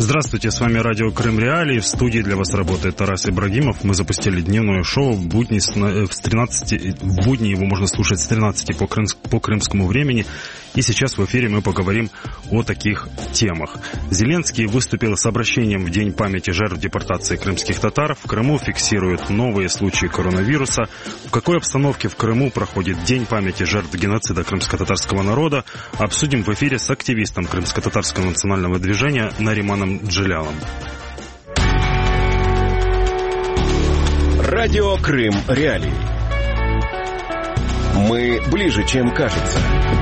Здравствуйте, с вами радио Крым Реалии. В студии для вас работает Тарас Ибрагимов. Мы запустили дневное шоу в будни его можно слушать с 13 по крымскому времени. И сейчас в эфире мы поговорим о таких темах. Зеленский выступил с обращением в День памяти жертв депортации крымских татар. В Крыму фиксируют новые случаи коронавируса. В какой обстановке в Крыму проходит День памяти жертв геноцида крымско-татарского народа? Обсудим в эфире с активистом крымско-татарского национального движения Нариманом Джилялом. Радио Крым Реалии. Мы ближе, чем кажется.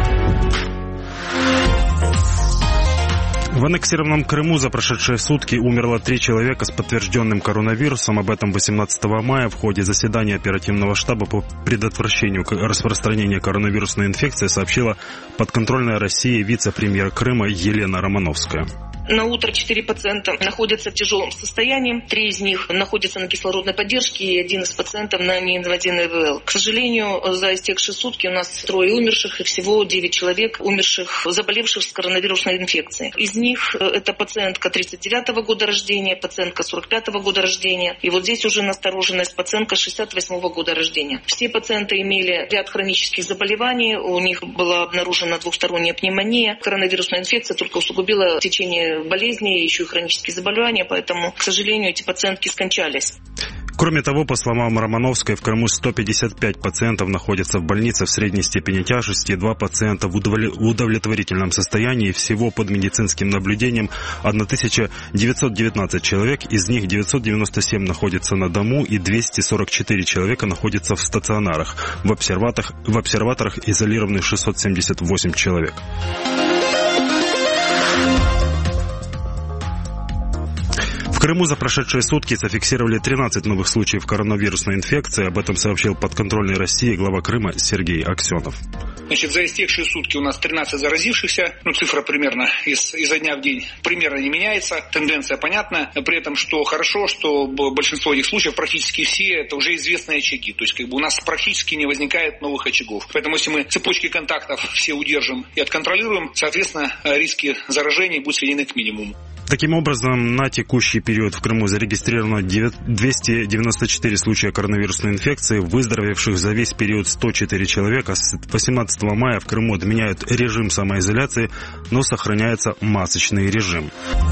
В аннексированном Крыму за прошедшие сутки умерло 3 человека с подтвержденным коронавирусом. Об этом 18 мая в ходе заседания оперативного штаба по предотвращению распространения коронавирусной инфекции сообщила подконтрольная России вице-премьер Крыма Елена Романовская. На утро 4 пациента находятся в тяжелом состоянии. 3 из них находятся на кислородной поддержке и 1 из пациентов на неинвазивной ИВЛ. К сожалению, за истекшие сутки у нас 3 умерших и всего 9 человек умерших, заболевших с коронавирусной инфекцией. Из них это пациентка 39-го года рождения, пациентка 45-го года рождения. И вот здесь уже настороженность пациентка 68-го года рождения. Все пациенты имели ряд хронических заболеваний. У них была обнаружена двухсторонняя пневмония. Коронавирусная инфекция только усугубила течение болезни, еще и хронические заболевания, поэтому, к сожалению, эти пациентки скончались. Кроме того, по словам Романовской, в Крыму 155 пациентов находятся в больнице в средней степени тяжести, 2 пациента в удовлетворительном состоянии, всего под медицинским наблюдением 1919 человек, из них 997 находятся на дому и 244 человека находятся в стационарах. В обсерваторах изолированы 678 человек. В Крыму за прошедшие сутки зафиксировали 13 новых случаев коронавирусной инфекции. Об этом сообщил подконтрольной России глава Крыма Сергей Аксенов. Значит, за истекшие сутки у нас 13 заразившихся. Цифра примерно изо дня в день примерно не меняется. Тенденция понятна. При этом, что хорошо, что большинство этих случаев, практически все, это уже известные очаги. То есть, у нас практически не возникает новых очагов. Поэтому, если мы цепочки контактов все удержим и отконтролируем, соответственно, риски заражений будут сведены к минимуму. Таким образом, на текущий период в Крыму зарегистрировано 294 случая коронавирусной инфекции, выздоровевших за весь период 104 человека. С 18 мая в Крыму отменяют режим самоизоляции, но сохраняется масочный режим.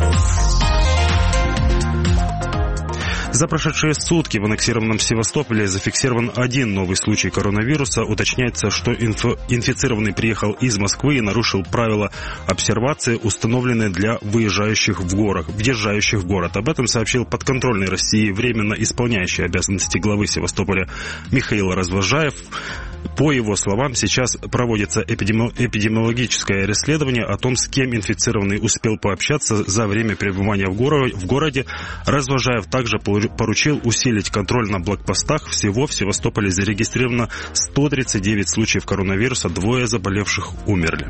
За прошедшие сутки в аннексированном Севастополе зафиксирован 1 новый случай коронавируса. Уточняется, что инфицированный приехал из Москвы и нарушил правила обсервации, установленные для въезжающих в город. Об этом сообщил подконтрольный России временно исполняющий обязанности главы Севастополя Михаил Развожаев. По его словам, сейчас проводится эпидемиологическое расследование о том, с кем инфицированный успел пообщаться за время пребывания в городе. Развожаев также поручил усилить контроль на блокпостах. Всего в Севастополе зарегистрировано 139 случаев коронавируса, 2 заболевших умерли.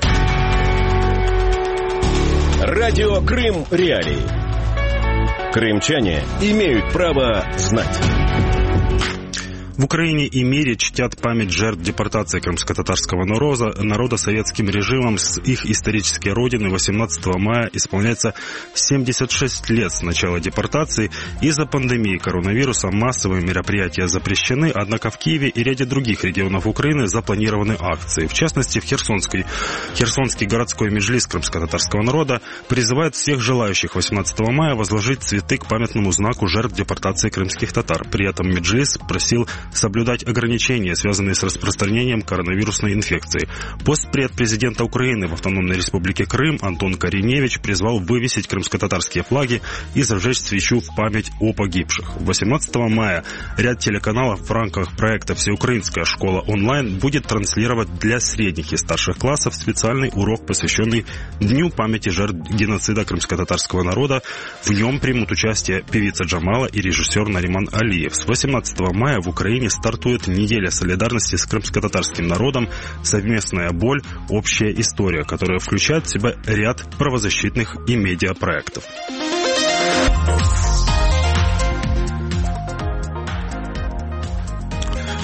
Радио Крым Реалии. Крымчане имеют право знать. В Украине и мире чтят память жертв депортации крымско-татарского народа советским режимом с их исторической родины. 18 мая исполняется 76 лет с начала депортации. Из-за пандемии коронавируса массовые мероприятия запрещены, однако в Киеве и ряде других регионов Украины запланированы акции. В частности, в Херсонский городской меджлис крымско-татарского народа призывает всех желающих 18 мая возложить цветы к памятному знаку жертв депортации крымских татар. При этом меджлис просил соблюдать ограничения, связанные с распространением коронавирусной инфекции. Постпред президента Украины в Автономной Республике Крым Антон Кореневич призвал вывесить крымско-татарские флаги и зажечь свечу в память о погибших. 18 мая ряд телеканалов в рамках проекта «Всеукраинская школа онлайн» будет транслировать для средних и старших классов специальный урок, посвященный Дню памяти жертв геноцида крымско-татарского народа. В нем примут участие певица Джамала и режиссер Нариман Алиев. С 18 мая в Украине стартует неделя солидарности с крымско-татарским народом «Совместная боль. Общая история», которая включает в себя ряд правозащитных и медиапроектов.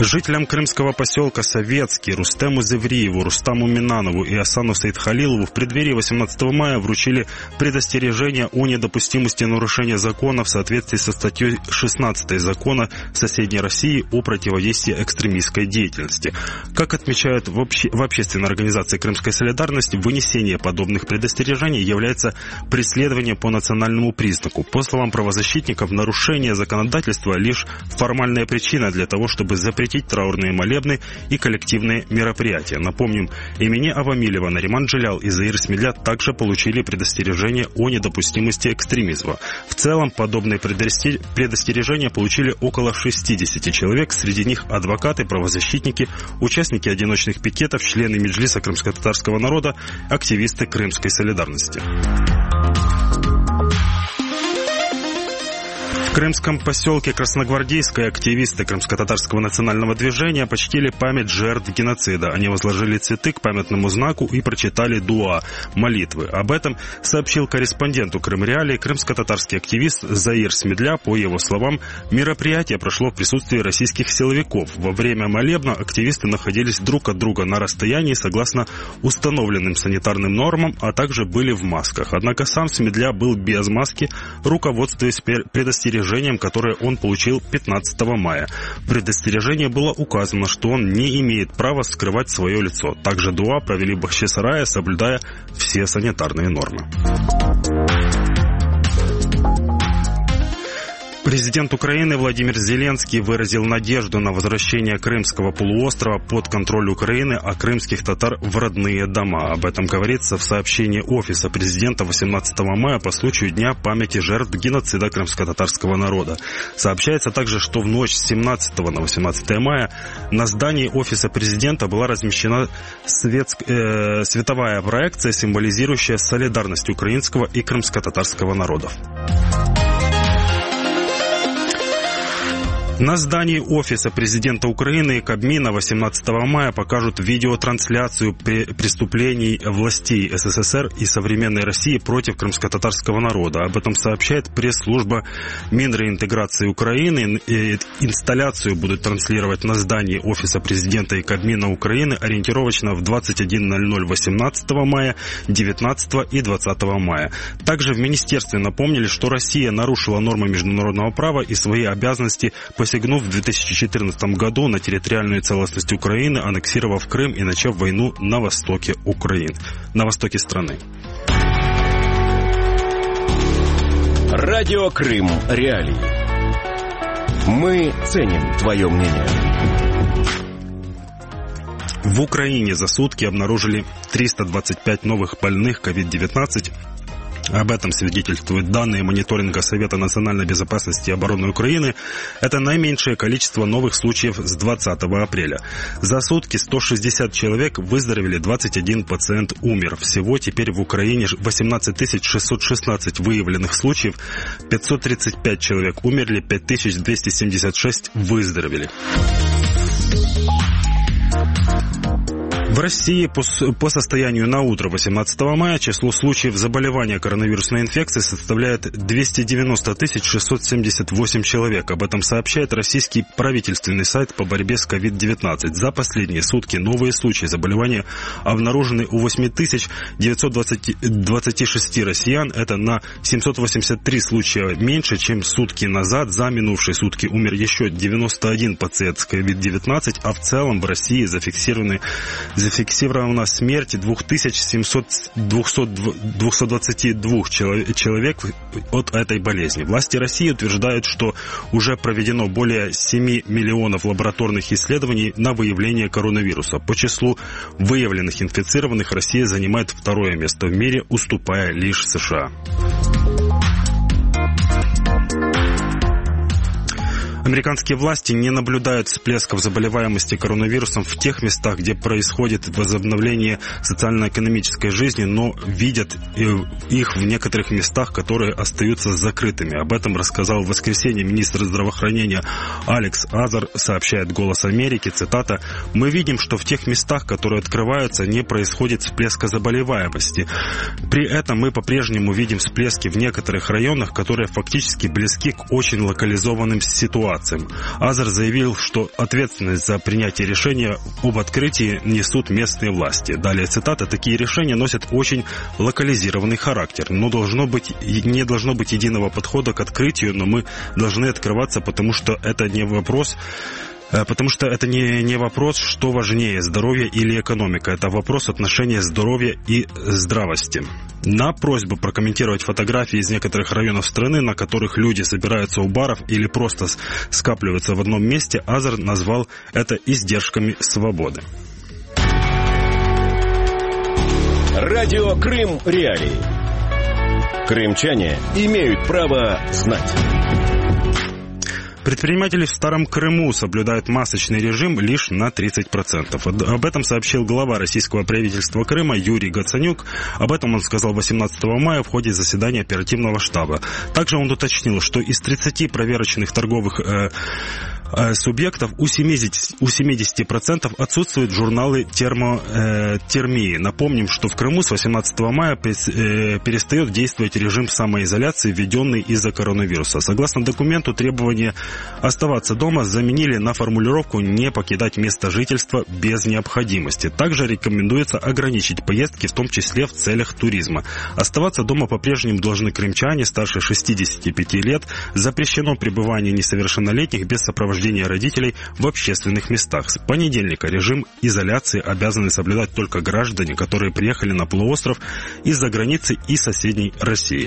Жителям крымского поселка Советский Рустему Зевриеву, Рустаму Минанову и Асану Сейдхалилову в преддверии 18 мая вручили предостережение о недопустимости нарушения закона в соответствии со статьей 16 закона соседней России о противодействии экстремистской деятельности. Как отмечают в общественной организации «Крымская солидарность», вынесение подобных предостережений является преследованием по национальному признаку. По словам правозащитников, нарушение законодательства лишь формальная причина для того, чтобы запретить траурные молебны и коллективные мероприятия. Напомним, имени Авамилева, Нариман Джилял и Заир Смедля также получили предостережение о недопустимости экстремизма. В целом, подобные предостережения получили около 60 человек, среди них адвокаты, правозащитники, участники одиночных пикетов, члены Меджлиса крымско-татарского народа, активисты Крымской солидарности. В крымском поселке Красногвардейское активисты крымско-татарского национального движения почтили память жертв геноцида. Они возложили цветы к памятному знаку и прочитали дуа, молитвы. Об этом сообщил корреспонденту Крым Реалии крымско-татарский активист Заир Смедля. По его словам, мероприятие прошло в присутствии российских силовиков. Во время молебна активисты находились друг от друга на расстоянии согласно установленным санитарным нормам, а также были в масках. Однако сам Смедля был без маски, руководствуясь предостережением, которое он получил 15 мая. В предостережении было указано, что он не имеет права скрывать свое лицо. Также дуа провели в Бахчисарае, соблюдая все санитарные нормы. Президент Украины Владимир Зеленский выразил надежду на возвращение Крымского полуострова под контроль Украины, а крымских татар в родные дома. Об этом говорится в сообщении Офиса президента 18 мая по случаю Дня памяти жертв геноцида крымско-татарского народа. Сообщается также, что в ночь с 17 на 18 мая на здании Офиса президента была размещена световая проекция, символизирующая солидарность украинского и крымско-татарского народов. На здании Офиса президента Украины и Кабмина 18 мая покажут видеотрансляцию преступлений властей СССР и современной России против крымско-татарского народа. Об этом сообщает пресс-служба Минреинтеграции Украины. Инсталляцию будут транслировать на здании Офиса президента и Кабмина Украины ориентировочно в 21:00 18 мая, 19 и 20 мая. Также в министерстве напомнили, что Россия нарушила нормы международного права и свои обязанности, посягнув в 2014 году на территориальную целостность Украины, аннексировав Крым и начав войну на востоке страны. Радио Крым Реалии. Мы ценим твое мнение. В Украине за сутки обнаружили 325 новых больных COVID-19. Об этом свидетельствуют данные мониторинга Совета национальной безопасности и обороны Украины. Это наименьшее количество новых случаев с 20 апреля. За сутки 160 человек выздоровели, 21 пациент умер. Всего теперь в Украине 18 616 выявленных случаев, 535 человек умерли, 5276 выздоровели. В России по состоянию на утро 18 мая число случаев заболевания коронавирусной инфекцией составляет 290 678 человек. Об этом сообщает российский правительственный сайт по борьбе с COVID-19. За последние сутки новые случаи заболевания обнаружены у 8926 россиян. Это на 783 случая меньше, чем сутки назад. За минувшие сутки умер еще 91 пациент с COVID-19, а в целом в России зафиксирована смерть 2222 человек от этой болезни. Власти России утверждают, что уже проведено более 7 миллионов лабораторных исследований на выявление коронавируса. По числу выявленных инфицированных Россия занимает второе место в мире, уступая лишь США. Американские власти не наблюдают всплесков заболеваемости коронавирусом в тех местах, где происходит возобновление социально-экономической жизни, но видят их в некоторых местах, которые остаются закрытыми. Об этом рассказал в воскресенье министр здравоохранения Алекс Азар, сообщает «Голос Америки», цитата: «Мы видим, что в тех местах, которые открываются, не происходит всплеска заболеваемости. При этом мы по-прежнему видим всплески в некоторых районах, которые фактически близки к очень локализованным ситуациям. эвакуациям. Азар заявил, что ответственность за принятие решения об открытии несут местные власти. Далее цитата: «Такие решения носят очень локализированный характер, но не должно быть единого подхода к открытию, но мы должны открываться, потому что это не вопрос, что важнее, здоровье или экономика. Это вопрос отношения здоровья и здравости». На просьбу прокомментировать фотографии из некоторых районов страны, на которых люди собираются у баров или просто скапливаются в одном месте, Азар назвал это издержками свободы. Радио Крым Реалии. Крымчане имеют право знать. Предприниматели в Старом Крыму соблюдают масочный режим лишь на 30%. Об этом сообщил глава российского правительства Крыма Юрий Гацанюк. Об этом он сказал 18 мая в ходе заседания оперативного штаба. Также он уточнил, что из 30 проверочных торговых субъектов у 70% отсутствуют журналы термии. Напомним, что в Крыму с 18 мая перестает действовать режим самоизоляции, введенный из-за коронавируса. Согласно документу, требования оставаться дома заменили на формулировку «не покидать место жительства без необходимости». Также рекомендуется ограничить поездки, в том числе в целях туризма. Оставаться дома по-прежнему должны крымчане старше 65 лет. Запрещено пребывание несовершеннолетних без сопровождения родителей в общественных местах. С понедельника режим изоляции обязаны соблюдать только граждане, которые приехали на полуостров из-за границы и соседней России.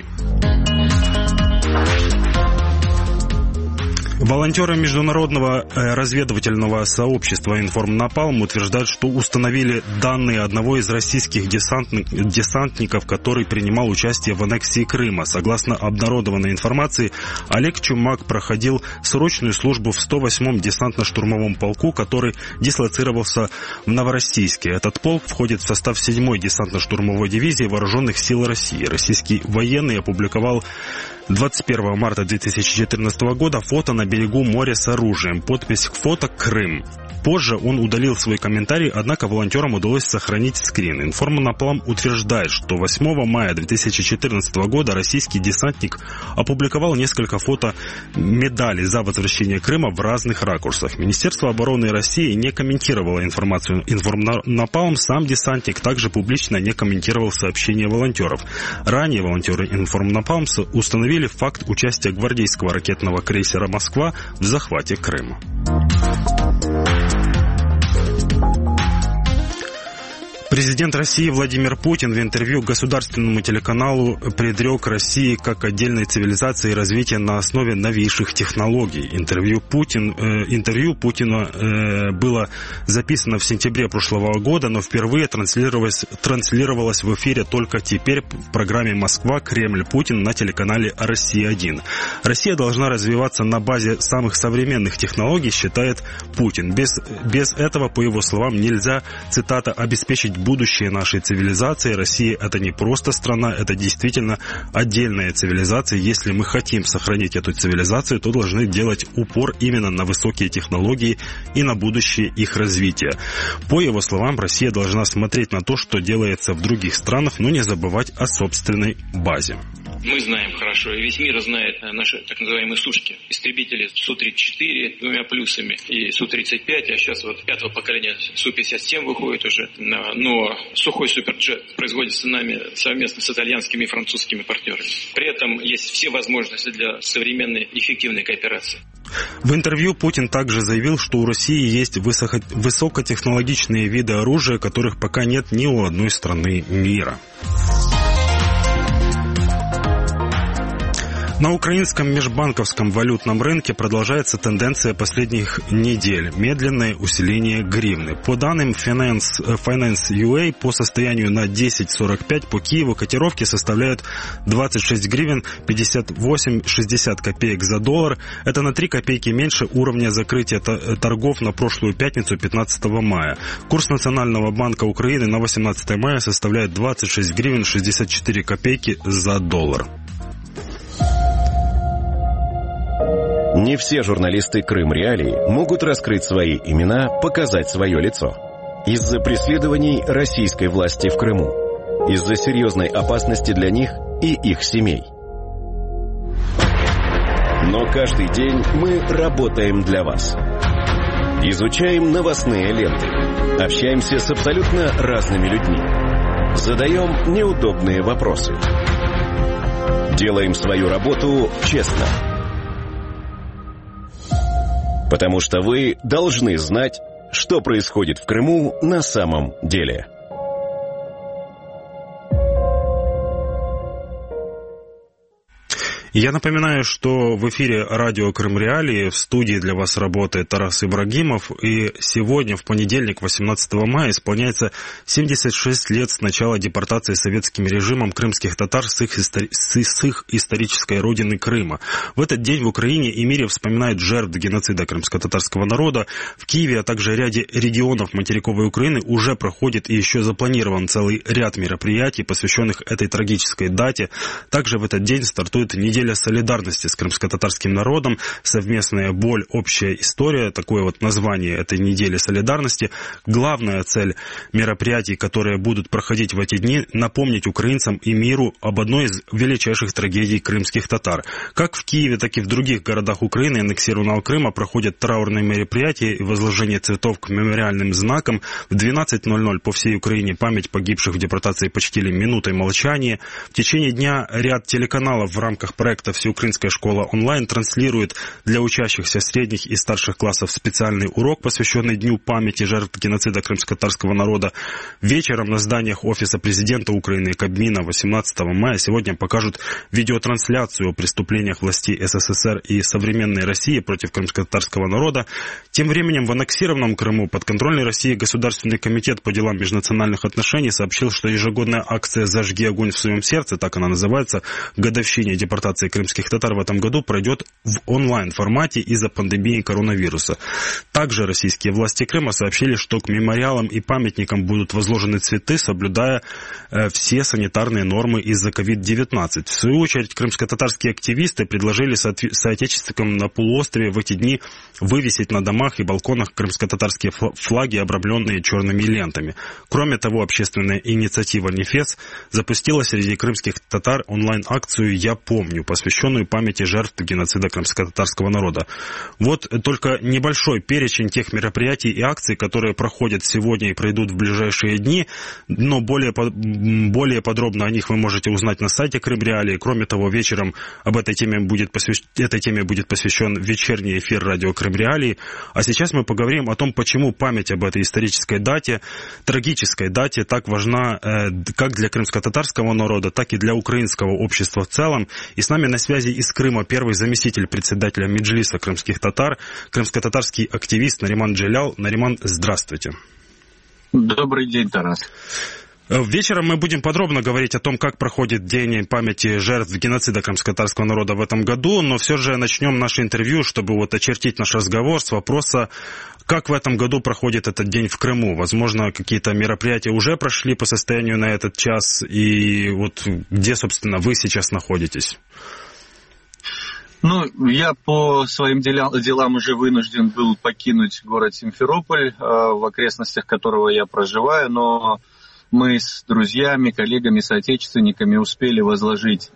Волонтеры международного разведывательного сообщества «Информнапалм» утверждают, что установили данные одного из российских десантников, который принимал участие в аннексии Крыма. Согласно обнародованной информации, Олег Чумак проходил срочную службу в 108-м десантно-штурмовом полку, который дислоцировался в Новороссийске. Этот полк входит в состав 7-й десантно-штурмовой дивизии Вооруженных сил России. Российский военный опубликовал 21 марта 2014 года фото на берегу моря с оружием. Подпись к фото «Крым». Позже он удалил свой комментарий, однако волонтерам удалось сохранить скрин. Информнапалм утверждает, что 8 мая 2014 года российский десантник опубликовал несколько фото медалей за возвращение Крыма в разных ракурсах. Министерство обороны России не комментировало информацию Информнапалм. Сам десантник также публично не комментировал сообщения волонтеров. Ранее волонтеры Информнапалм установили факт участия гвардейского ракетного крейсера «Москва» в захвате Крыма. Президент России Владимир Путин в интервью государственному телеканалу предрек России как отдельной цивилизации и развития на основе новейших технологий. Интервью Путина было записано в сентябре прошлого года, но впервые транслировалось в эфире только теперь в программе «Москва. Кремль. Путин» на телеканале «Россия-1». Россия должна развиваться на базе самых современных технологий, считает Путин. Без этого, по его словам, нельзя, цитата, «обеспечить будущее нашей цивилизации». Россия — это не просто страна, это действительно отдельная цивилизация. Если мы хотим сохранить эту цивилизацию, то должны делать упор именно на высокие технологии и на будущее их развития. По его словам, Россия должна смотреть на то, что делается в других странах, но не забывать о собственной базе. Мы знаем хорошо, и весь мир знает наши так называемые сушки. Истребители Су-34 двумя плюсами и Су-35, а сейчас вот 5-го поколения Су-57 выходит уже. Но сухой суперджет производится нами совместно с итальянскими и французскими партнерами. При этом есть все возможности для современной эффективной кооперации. В интервью Путин также заявил, что у России есть высокотехнологичные виды оружия, которых пока нет ни у одной страны мира. На украинском межбанковском валютном рынке продолжается тенденция последних недель – медленное усиление гривны. По данным Finance.ua, по состоянию на 10.45 по Киеву котировки составляют 26 гривен 58,60 копеек за доллар. Это на 3 копейки меньше уровня закрытия торгов на прошлую пятницу 15 мая. Курс Национального банка Украины на 18 мая составляет 26 гривен 64 копейки за доллар. Не все журналисты Крым Реалии могут раскрыть свои имена, показать свое лицо. Из-за преследований российской власти в Крыму. Из-за серьезной опасности для них и их семей. Но каждый день мы работаем для вас. Изучаем новостные ленты. Общаемся с абсолютно разными людьми. Задаем неудобные вопросы. Делаем свою работу честно. Потому что вы должны знать, что происходит в Крыму на самом деле. Я напоминаю, что в эфире радио «Крым Реалии», в студии для вас работает Тарас Ибрагимов, и сегодня, в понедельник, 18 мая, исполняется 76 лет с начала депортации советским режимом крымских татар с их исторической родины Крыма. В этот день в Украине и мире вспоминают жертв геноцида крымско-татарского народа. В Киеве, а также в ряде регионов материковой Украины уже проходит и еще запланирован целый ряд мероприятий, посвященных этой трагической дате. Также в этот день стартует неделя солидарности с крымско-татарским народом, совместная боль, общая история, такое вот название этой недели солидарности. Главная цель мероприятий, которые будут проходить в эти дни, напомнить украинцам и миру об одной из величайших трагедий крымских татар. Как в Киеве, так и в других городах Украины аннексированного Крыма проходят траурные мероприятия и возложение цветов к мемориальным знакам. В 12:00 по всей Украине память погибших в депортации почтили минутой молчания. В течение дня ряд телеканалов в рамках проекта «Всеукраинская школа онлайн» транслирует для учащихся средних и старших классов специальный урок, посвященный Дню памяти жертв геноцида крымско-татарского народа. Вечером на зданиях Офиса президента Украины и Кабмина 18 мая сегодня покажут видеотрансляцию о преступлениях властей СССР и современной России против крымско-татарского народа. Тем временем в аннексированном Крыму подконтрольный России Государственный комитет по делам межнациональных отношений сообщил, что ежегодная акция «Зажги огонь в своем сердце», так она называется, к годовщине депортации крымских татар в этом году пройдет в онлайн-формате из-за пандемии коронавируса. Также российские власти Крыма сообщили, что к мемориалам и памятникам будут возложены цветы, соблюдая все санитарные нормы из-за COVID-19. В свою очередь, крымско-татарские активисты предложили соотечественникам на полуострове в эти дни вывесить на домах и балконах крымско-татарские флаги, обрамленные черными лентами. Кроме того, общественная инициатива «Нефес» запустила среди крымских татар онлайн-акцию «Я помню», посвященную памяти жертв геноцида крымско-татарского народа. Вот только небольшой перечень тех мероприятий и акций, которые проходят сегодня и пройдут в ближайшие дни, но более подробно о них вы можете узнать на сайте Крым Реалии. Кроме того, вечером этой теме будет посвящен вечерний эфир радио Крым Реалии. А сейчас мы поговорим о том, почему память об этой исторической дате, трагической дате, так важна как для крымско-татарского народа, так и для украинского общества в целом. И с нами на связи из Крыма первый заместитель председателя Меджлиса крымских татар, крымско-татарский активист Нариман Джелял. Нариман, здравствуйте. Добрый день, Тарас. Вечером мы будем подробно говорить о том, как проходит День памяти жертв геноцида крымско-татарского народа в этом году, но все же начнем наше интервью, чтобы очертить наш разговор с вопроса, как в этом году проходит этот день в Крыму. Возможно, какие-то мероприятия уже прошли по состоянию на этот час, и где, собственно, вы сейчас находитесь? Я по своим делам уже вынужден был покинуть город Симферополь, в окрестностях которого я проживаю, но мы с друзьями, коллегами, соотечественниками успели возложить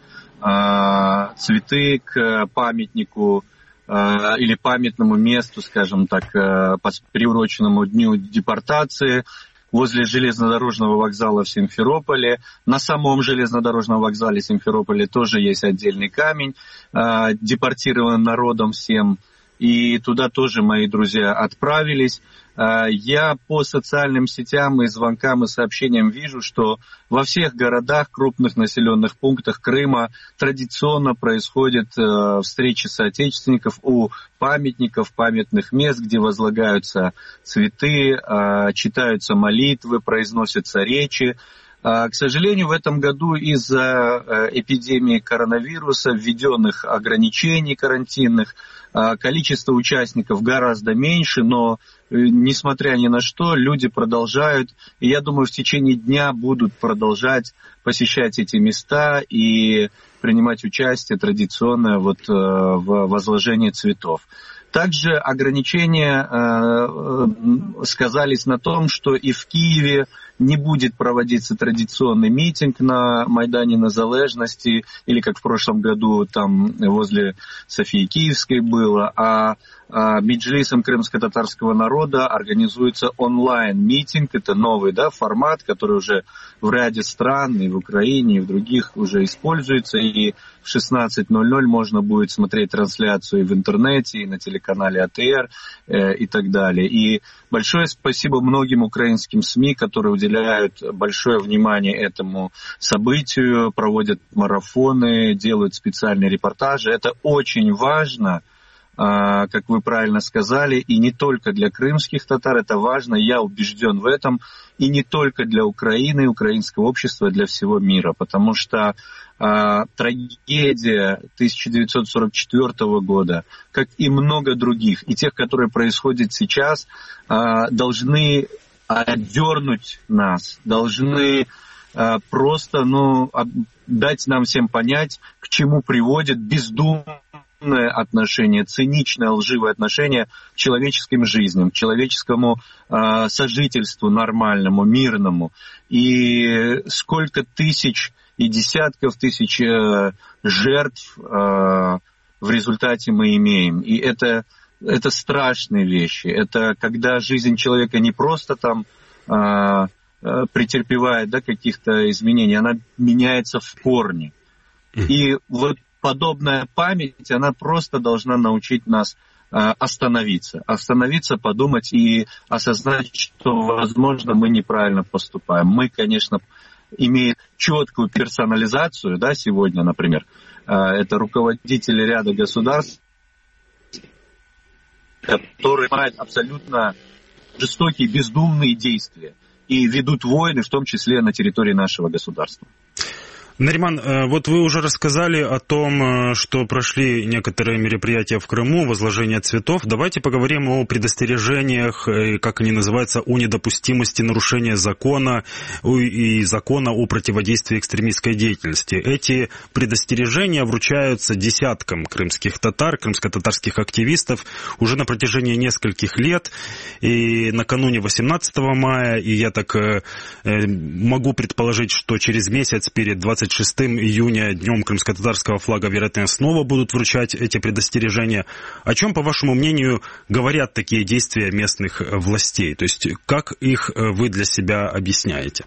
цветы к памятнику или памятному месту, скажем так, приуроченному дню депортации возле железнодорожного вокзала в Симферополе. На самом железнодорожном вокзале Симферополя тоже есть отдельный камень, депортированным народом всем. И туда тоже мои друзья отправились. Я по социальным сетям и звонкам и сообщениям вижу, что во всех городах, крупных населенных пунктах Крыма традиционно происходят встречи соотечественников у памятников, памятных мест, где возлагаются цветы, читаются молитвы, произносятся речи. К сожалению, в этом году из-за эпидемии коронавируса, введенных ограничений карантинных, количество участников гораздо меньше, но несмотря ни на что, люди продолжают, и я думаю, в течение дня будут продолжать посещать эти места и принимать участие традиционно в возложении цветов. Также ограничения сказались на том, что и в Киеве, не будет проводиться традиционный митинг на Майдане Незалежности, или как в прошлом году там возле Софии Киевской было, а Меджлисом крымско-татарского народа организуется онлайн-митинг. Это новый, да, формат, который уже в ряде стран, и в Украине, и в других уже используется. И в 16:00 можно будет смотреть трансляцию и в интернете, и на телеканале АТР, и так далее. И большое спасибо многим украинским СМИ, которые уделяют большое внимание этому событию, проводят марафоны, делают специальные репортажи. Это очень важно, как вы правильно сказали, и не только для крымских татар, это важно, я убежден в этом, и не только для Украины, украинского общества, для всего мира, потому что трагедия 1944 года, как и много других, и тех, которые происходят сейчас, должны отдернуть нас, должны просто дать нам всем понять, к чему приводит бездумное отношение, циничное, лживое отношение к человеческим жизням, к человеческому сожительству нормальному, мирному. И сколько тысяч и десятков тысяч жертв в результате мы имеем. И это страшные вещи. Это когда жизнь человека не просто там претерпевает, да, каких-то изменений, она меняется в корне. И вот подобная память, она просто должна научить нас остановиться, подумать и осознать, что, возможно, мы неправильно поступаем. Мы, конечно, имеем четкую персонализацию, да, сегодня, например, это руководители ряда государств, которые принимают абсолютно жестокие, бездумные действия и ведут войны, в том числе на территории нашего государства. Нариман, вот вы уже рассказали о том, что прошли некоторые мероприятия в Крыму, возложение цветов. Давайте поговорим о предостережениях, как они называются, о недопустимости нарушения закона и закона о противодействии экстремистской деятельности. Эти предостережения вручаются десяткам крымских татар, крымско-татарских активистов уже на протяжении нескольких лет. И накануне 18 мая, и я так могу предположить, что через месяц перед 26 июня, днем крымско-татарского флага, вероятно, снова будут вручать эти предостережения. О чем, по вашему мнению, говорят такие действия местных властей? То есть, как их вы для себя объясняете?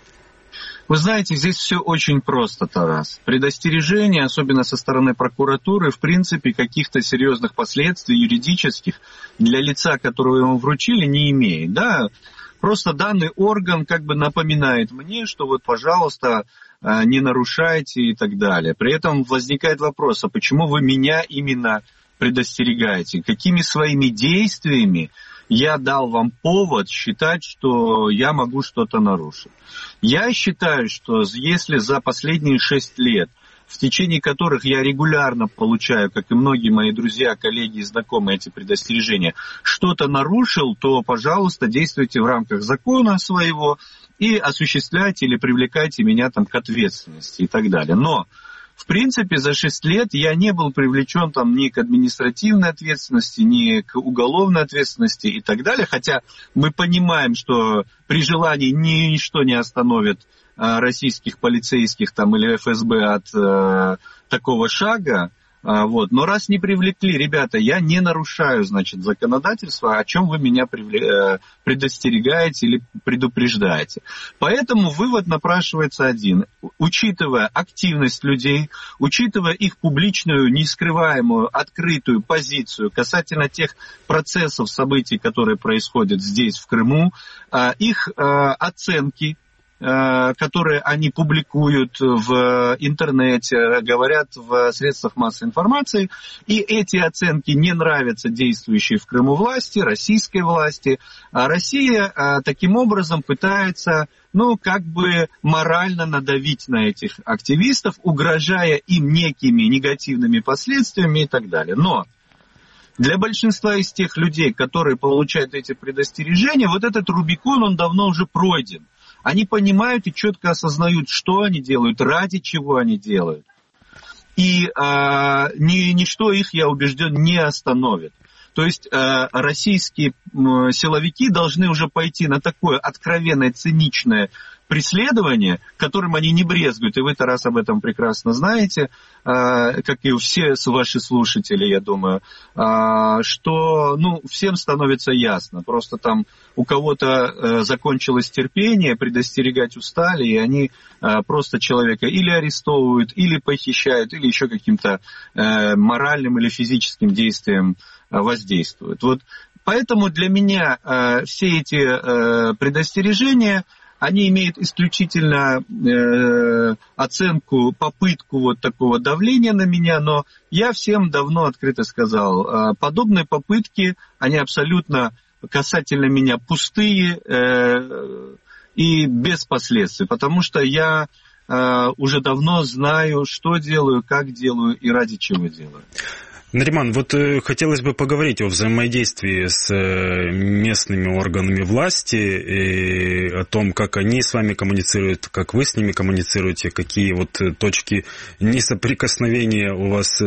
Вы знаете, здесь все очень просто, Тарас. Предостережения, особенно со стороны прокуратуры, в принципе, каких-то серьезных последствий юридических для лица, которого ему вручили, не имеет. Да? Просто данный орган как бы напоминает мне, что вот, пожалуйста, не нарушайте и так далее. При этом возникает вопрос, а почему вы меня именно предостерегаете? Какими своими действиями я дал вам повод считать, что я могу что-то нарушить? Я считаю, что если за последние 6 лет, в течение которых я регулярно получаю, как и многие мои друзья, коллеги и знакомые, эти предостережения, что-то нарушил, то, пожалуйста, действуйте в рамках закона своего и осуществляйте или привлекайте меня там к ответственности и так далее. Но, в принципе, за 6 лет я не был привлечен там ни к административной ответственности, ни к уголовной ответственности и так далее. Хотя мы понимаем, что при желании ничто не остановит российских полицейских там, или ФСБ от такого шага. Вот. Но раз не привлекли, ребята, я не нарушаю, значит, законодательство, о чем вы меня предостерегаете или предупреждаете. Поэтому вывод напрашивается один. Учитывая активность людей, учитывая их публичную, нескрываемую, открытую позицию касательно тех процессов, событий, которые происходят здесь, в Крыму, их оценки, которые они публикуют в интернете, говорят в средствах массовой информации, и эти оценки не нравятся действующей в Крыму власти, российской власти. А Россия таким образом пытается, как бы морально надавить на этих активистов, угрожая им некими негативными последствиями и так далее. Но для большинства из тех людей, которые получают эти предостережения, вот этот Рубикон, он давно уже пройден. Они понимают и четко осознают, что они делают, ради чего они делают. И ничто их, я убежден, не остановит. То есть российские силовики должны уже пойти на такое откровенное, циничное преследование, которым они не брезгуют, и вы, Тарас, об этом прекрасно знаете, как и все ваши слушатели, я думаю, что всем становится ясно. Просто там у кого-то закончилось терпение, предостерегать устали, и они просто человека или арестовывают, или похищают, или еще каким-то моральным или физическим действием воздействуют. Вот поэтому для меня все эти предостережения, они имеют исключительно оценку, попытку вот такого давления на меня, но я всем давно открыто сказал, подобные попытки, они абсолютно касательно меня пустые и без последствий, потому что я уже давно знаю, что делаю, как делаю и ради чего делаю. Нариман, вот хотелось бы поговорить о взаимодействии с местными органами власти, и о том, как они с вами коммуницируют, как вы с ними коммуницируете, какие вот точки несоприкосновения у вас,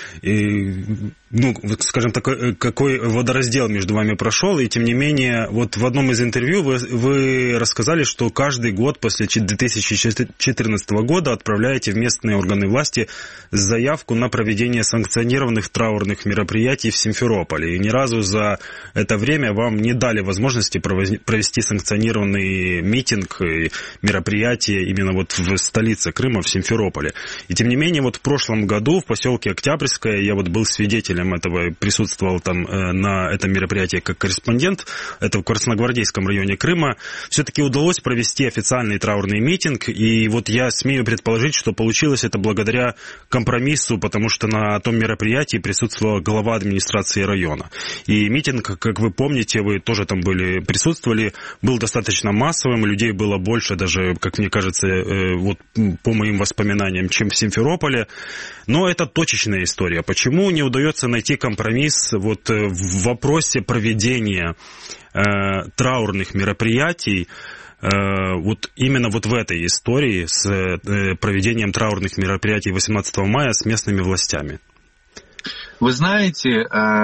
скажем так, какой водораздел между вами прошел, и тем не менее, вот в одном из интервью вы рассказали, что каждый год после 2014 года отправляете в местные органы власти заявку на проведение санкционированных траурных мероприятий в Симферополе. И ни разу за это время вам не дали возможности провести санкционированный митинг и мероприятие именно вот в столице Крыма, в Симферополе. И тем не менее, вот в прошлом году в поселке Октябрьское, я вот был свидетелем этого, присутствовал там на этом мероприятии как корреспондент, это в Красногвардейском районе Крыма, все-таки удалось провести официальный траурный митинг, и вот я смею предположить, что получилось это благодаря компромиссу, потому что на том мероприятии присутствовала глава администрации района. И митинг, как вы помните, вы тоже там присутствовали, был достаточно массовым, людей было больше даже, как мне кажется, вот по моим воспоминаниям, чем в Симферополе. Но это точечная история. Почему не удается найти компромисс вот в вопросе проведения траурных мероприятий, вот именно вот в этой истории с проведением траурных мероприятий 18 мая с местными властями? Вы знаете,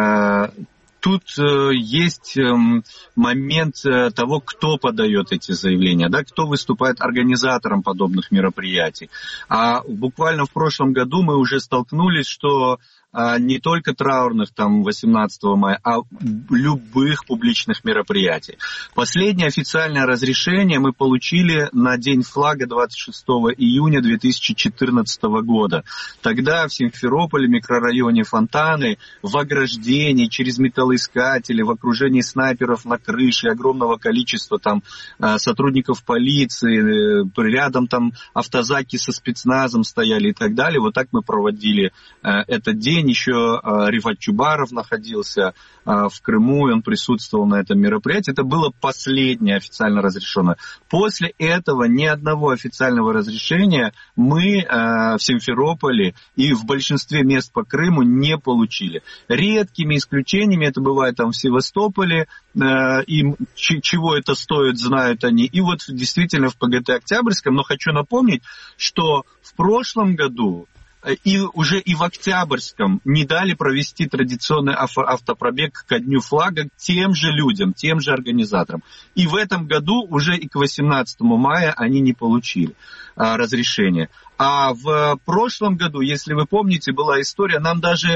тут есть момент того, кто подает эти заявления, да, кто выступает организатором подобных мероприятий. А буквально в прошлом году мы уже столкнулись, что не только траурных, там, 18 мая, а любых публичных мероприятий. Последнее официальное разрешение мы получили на День флага 26 июня 2014 года. Тогда в Симферополе, микрорайоне Фонтаны, в ограждении, через металлоискатели, в окружении снайперов на крыше, огромного количества там сотрудников полиции, рядом там автозаки со спецназом стояли и так далее. Вот так мы проводили этот день. Еще Рифат Чубаров находился в Крыму, и он присутствовал на этом мероприятии. Это было последнее официально разрешенное. После этого ни одного официального разрешения мы в Симферополе и в большинстве мест по Крыму не получили. Редкими исключениями это бывает там в Севастополе, им чего это стоит, знают они. И вот действительно в ПГТ Октябрьском, но хочу напомнить, что в прошлом году и уже и в Октябрьском не дали провести традиционный автопробег ко Дню флага тем же людям, тем же организаторам. И в этом году уже и к 18 мая они не получили разрешения. А в прошлом году, если вы помните, была история, нам даже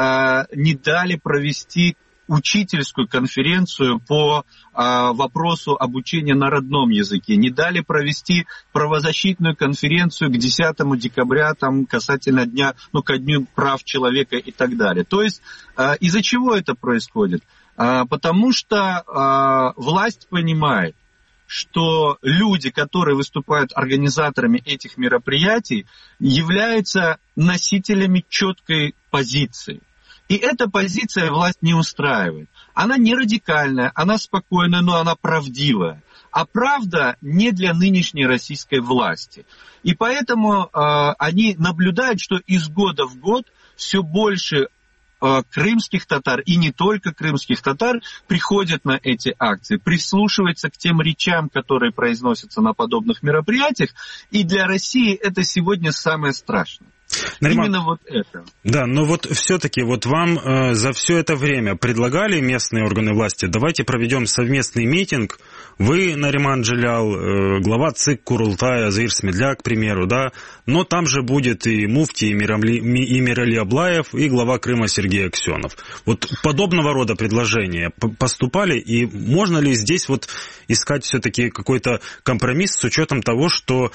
не дали провести учительскую конференцию по вопросу обучения на родном языке. Не дали провести правозащитную конференцию к 10 декабря там, касательно ко Дню прав человека и так далее. То есть из-за чего это происходит? Потому что власть понимает, что люди, которые выступают организаторами этих мероприятий, являются носителями четкой позиции. И эта позиция власть не устраивает. Она не радикальная, она спокойная, но она правдивая. А правда не для нынешней российской власти. И поэтому они наблюдают, что из года в год все больше крымских татар, и не только крымских татар, приходят на эти акции, прислушиваются к тем речам, которые произносятся на подобных мероприятиях. И для России это сегодня самое страшное. Нариман, именно вот это. Да, но вот все-таки вот вам за все это время предлагали местные органы власти, давайте проведем совместный митинг, вы, Нариман Джилял, глава ЦИК Курултая, Заир Смедляк, к примеру, да, но там же будет и муфти, и Мирали Аблаев, и глава Крыма Сергей Аксенов. Вот подобного рода предложения поступали, и можно ли здесь вот искать все-таки какой-то компромисс с учетом того, что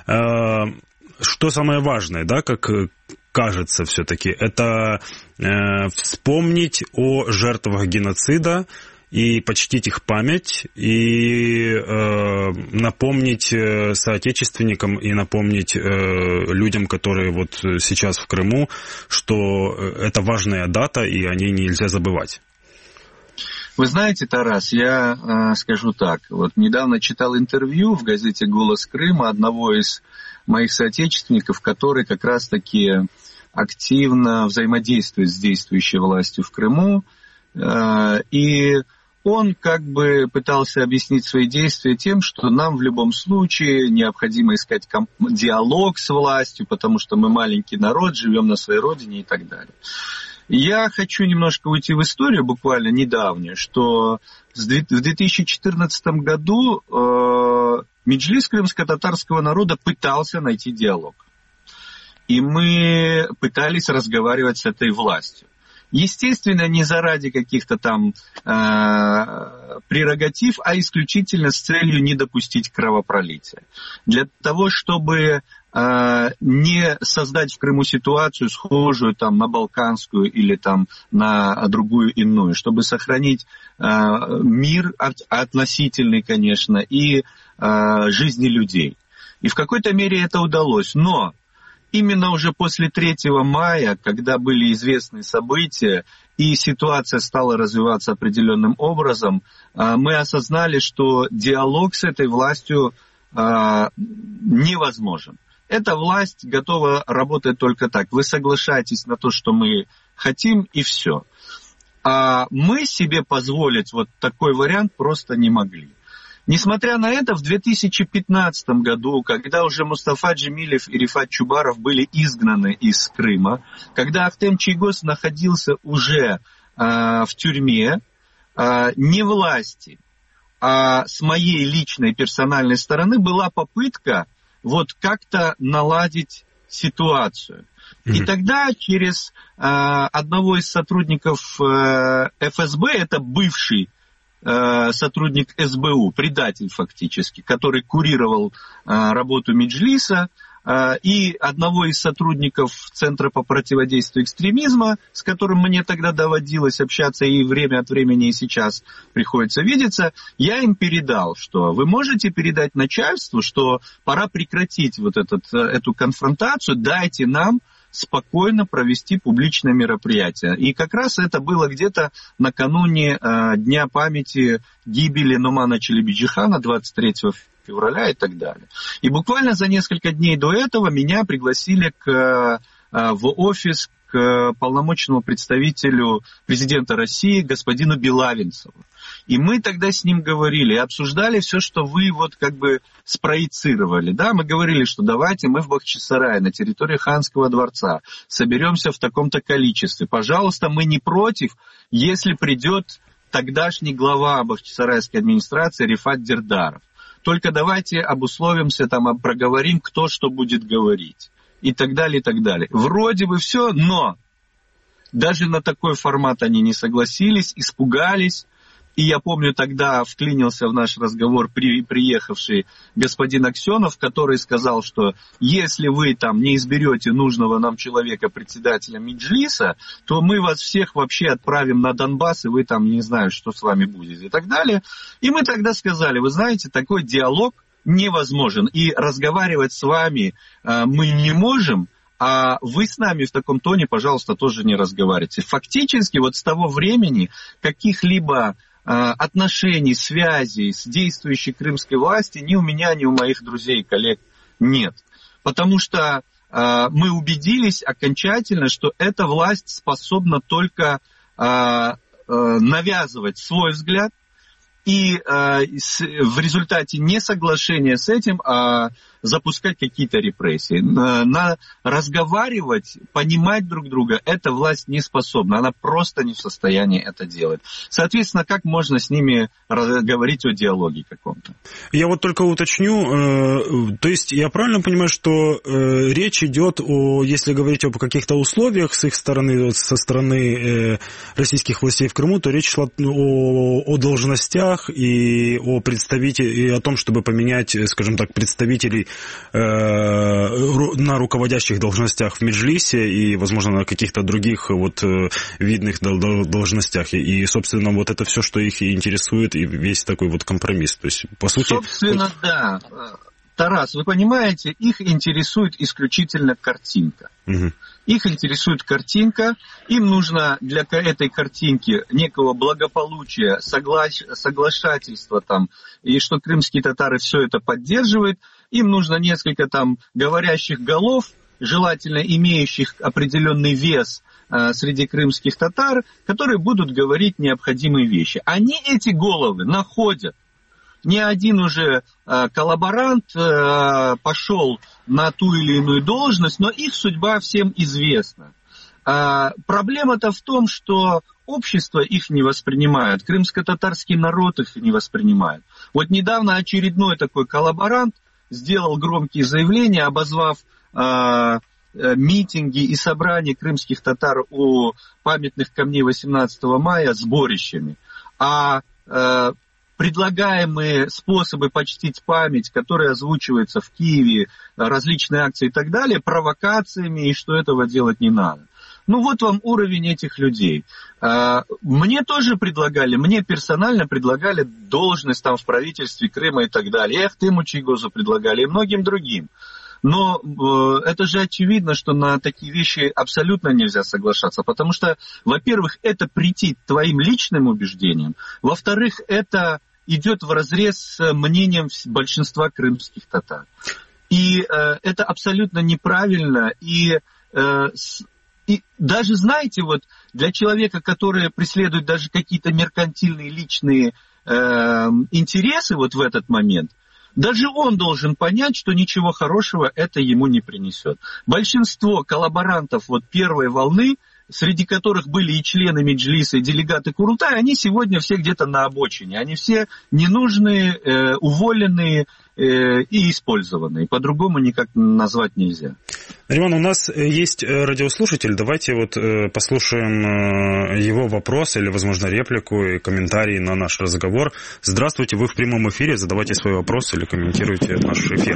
самое важное, да, как кажется все-таки, это вспомнить о жертвах геноцида и почтить их память, и напомнить соотечественникам, и напомнить людям, которые вот сейчас в Крыму, что это важная дата, и о ней нельзя забывать. Вы знаете, Тарас, я скажу так. Вот недавно читал интервью в газете «Голос Крыма» одного из моих соотечественников, который как раз-таки активно взаимодействует с действующей властью в Крыму. И он как бы пытался объяснить свои действия тем, что нам в любом случае необходимо искать диалог с властью, потому что мы маленький народ, живем на своей родине и так далее. Я хочу немножко уйти в историю, буквально недавнюю, что в 2014 году Меджлис крымско-татарского народа пытался найти диалог. И мы пытались разговаривать с этой властью. Естественно, не заради каких-то там прерогатив, а исключительно с целью не допустить кровопролития. Для того, чтобы не создать в Крыму ситуацию, схожую там на балканскую или там на другую иную, чтобы сохранить мир относительный, конечно, и жизни людей. И в какой-то мере это удалось. Но именно уже после 3 мая, когда были известны события, и ситуация стала развиваться определенным образом, мы осознали, что диалог с этой властью невозможен. Эта власть готова работать только так. Вы соглашаетесь на то, что мы хотим, и все. А мы себе позволить вот такой вариант просто не могли. Несмотря на это, в 2015 году, когда уже Мустафа Джемилев и Рифат Чубаров были изгнаны из Крыма, когда Ахтем Чийгоз находился уже в тюрьме, не власти, а с моей личной персональной стороны была попытка вот как-то наладить ситуацию. И тогда через одного из сотрудников ФСБ, это бывший сотрудник СБУ, предатель фактически, который курировал работу Меджлиса, и одного из сотрудников Центра по противодействию экстремизма, с которым мне тогда доводилось общаться и время от времени и сейчас приходится видеться, я им передал, что вы можете передать начальству, что пора прекратить вот эту конфронтацию, дайте нам спокойно провести публичное мероприятие. И как раз это было где-то накануне Дня памяти гибели Нумана Челебиджихана 23 февраля и так далее. И буквально за несколько дней до этого меня пригласили в офис к полномочному представителю президента России господину Белавинцеву. И мы тогда с ним говорили, обсуждали все, что вы вот как бы спроецировали. Да, мы говорили, что давайте мы в Бахчисарае, на территории Ханского дворца, соберемся в таком-то количестве. Пожалуйста, мы не против, если придет тогдашний глава бахчисарайской администрации Рифат Дердаров. Только давайте обусловимся, там, проговорим, кто что будет говорить. И так далее, и так далее. Вроде бы все, но даже на такой формат они не согласились, испугались. И я помню, тогда вклинился в наш разговор приехавший господин Аксенов, который сказал, что если вы там не изберете нужного нам человека председателя Меджлиса, то мы вас всех вообще отправим на Донбасс, и вы там не знаю, что с вами будет и так далее. И мы тогда сказали, вы знаете, такой диалог невозможен, и разговаривать с вами мы не можем, а вы с нами в таком тоне, пожалуйста, тоже не разговаривайте. Фактически вот с того времени каких-либо отношений, связей с действующей крымской властью ни у меня, ни у моих друзей и коллег нет. Потому что мы убедились окончательно, что эта власть способна только навязывать свой взгляд, и в результате несоглашения с этим запускать какие-то репрессии. Разговаривать, понимать друг друга, эта власть не способна. Она просто не в состоянии это делать. Соответственно, как можно с ними говорить о диалоге каком-то? Я вот только уточню, то есть я правильно понимаю, что речь идет о, если говорить об каких-то условиях с их стороны, со стороны российских властей в Крыму, то речь шла о должностях и о и о том, чтобы поменять, скажем так, представителей на руководящих должностях в Меджлисе и, возможно, на каких-то других вот видных должностях. И, собственно, вот это все, что их и интересует, и весь такой вот компромисс. То есть, по сути... Собственно, да. Тарас, вы понимаете, их интересует исключительно картинка. Угу. Их интересует картинка, им нужно для этой картинки некого благополучия, соглашательства там, и что крымские татары все это поддерживают. Им нужно несколько там говорящих голов, желательно имеющих определенный вес среди крымских татар, которые будут говорить необходимые вещи. Они эти головы находят. Ни один уже коллаборант пошел на ту или иную должность, но их судьба всем известна. Проблема-то в том, что общество их не воспринимает, крымско-татарский народ их не воспринимает. Вот недавно очередной такой коллаборант сделал громкие заявления, обозвав митинги и собрания крымских татар у памятных камней 18 мая сборищами. Предлагаемые способы почтить память, которые озвучиваются в Киеве, различные акции и так далее, провокациями, и что этого делать не надо. Ну вот вам уровень этих людей. Мне тоже предлагали, мне персонально предлагали должность там в правительстве Крыма и так далее. И Ахтему Чийгозу предлагали, и многим другим. Но это же очевидно, что на такие вещи абсолютно нельзя соглашаться, потому что, во-первых, это претит твоим личным убеждениям, во-вторых, это идет вразрез с мнением большинства крымских татар. И это абсолютно неправильно. И даже, знаете, вот для человека, который преследует даже какие-то меркантильные личные интересы вот в этот момент, даже он должен понять, что ничего хорошего это ему не принесет. Большинство коллаборантов вот первой волны, среди которых были и члены Меджлиса, и делегаты Курултая, они сегодня все где-то на обочине. Они все ненужные, уволенные и использованные. По-другому никак назвать нельзя. Нариман, у нас есть радиослушатель. Давайте вот послушаем его вопрос или, возможно, реплику и комментарий на наш разговор. Здравствуйте, вы в прямом эфире. Задавайте свой вопрос или комментируйте наш эфир.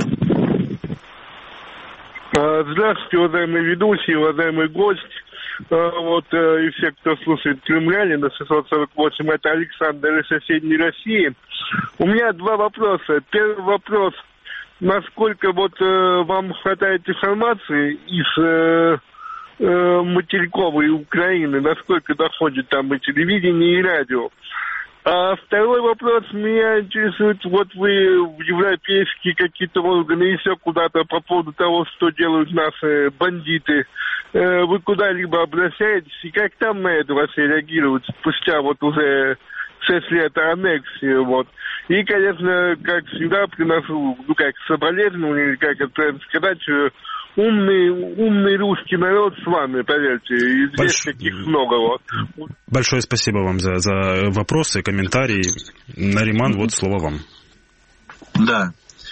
Здравствуйте, уважаемый ведущий, уважаемый гость. Вот и все, кто слушает Кремляне на 648, это Александр из соседней России. У меня два вопроса. Первый вопрос, насколько вот вам хватает информации из материковой Украины, насколько доходит там и телевидение, и радио. А второй вопрос меня интересует, вот вы в европейские какие-то органы и все куда-то по поводу того, что делают наши бандиты, вы куда-либо обращаетесь, и как там на это вообще реагируют спустя вот уже 6 лет аннексии, вот. И, конечно, как всегда, приношу, как соболезнования, или как это правильно сказать, умный русский народ с вами, поверьте, и здесь таких много. Вот. Большое спасибо вам за вопросы, комментарии. Нариман, вот слово вам. Да.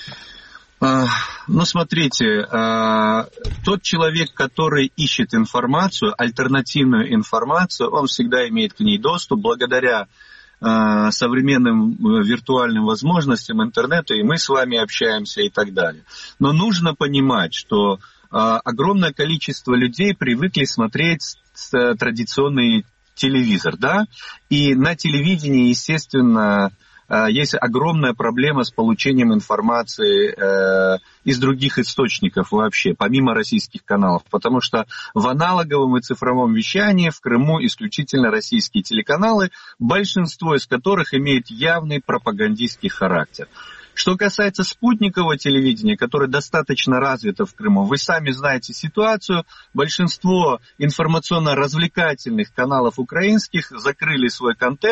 Ну, смотрите, тот человек, который ищет информацию, альтернативную информацию, он всегда имеет к ней доступ благодаря современным виртуальным возможностям интернета, и мы с вами общаемся и так далее. Но нужно понимать, что огромное количество людей привыкли смотреть традиционный телевизор, да, и на телевидении, естественно, есть огромная проблема с получением информации из других источников вообще, помимо российских каналов, потому что в аналоговом и цифровом вещании в Крыму исключительно российские телеканалы, большинство из которых имеет явный пропагандистский характер. Что касается спутникового телевидения, которое достаточно развито в Крыму, вы сами знаете ситуацию. Большинство информационно-развлекательных каналов украинских закрыли свой контент.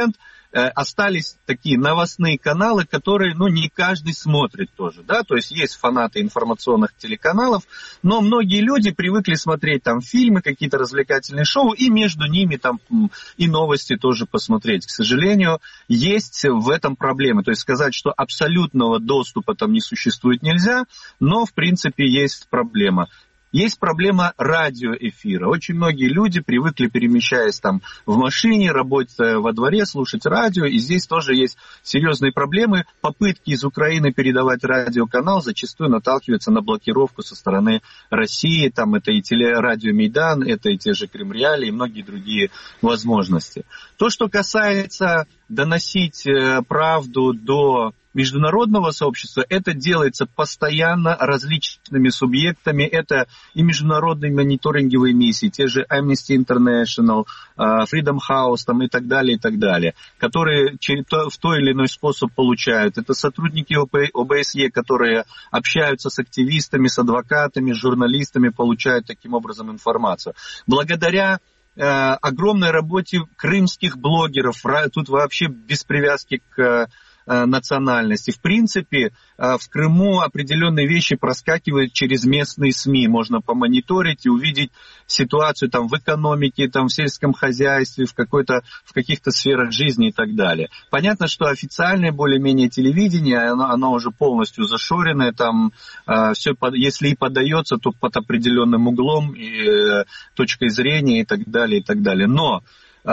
остались такие новостные каналы, которые, не каждый смотрит тоже, да, то есть есть фанаты информационных телеканалов, но многие люди привыкли смотреть там фильмы, какие-то развлекательные шоу, и между ними там и новости тоже посмотреть. К сожалению, есть в этом проблемы, то есть сказать, что абсолютного доступа там не существует, нельзя, но в принципе есть проблема. Есть проблема радиоэфира. Очень многие люди привыкли, перемещаясь там в машине, работая во дворе, слушать радио. И здесь тоже есть серьезные проблемы. Попытки из Украины передавать радиоканал зачастую наталкиваются на блокировку со стороны России. Там это и телерадио Мейдан, это и те же Крим-Реалии, и многие другие возможности. То, что касается доносить правду до международного сообщества, это делается постоянно различными субъектами. Это и международные мониторинговые миссии, те же Amnesty International, Freedom House там, и так далее, которые в той или иной способ получают. Это сотрудники ОБСЕ, которые общаются с активистами, с адвокатами, с журналистами, получают таким образом информацию. Благодаря огромной работе крымских блогеров, тут вообще без привязки к национальности. В принципе, в Крыму определенные вещи проскакивают через местные СМИ. Можно помониторить и увидеть ситуацию там, в экономике, там, в сельском хозяйстве, в каких-то сферах жизни и так далее. Понятно, что официальное более-менее телевидение, оно уже полностью зашоренное. Там все, если и подается, то под определенным углом, и точкой зрения и так далее, и так далее. Но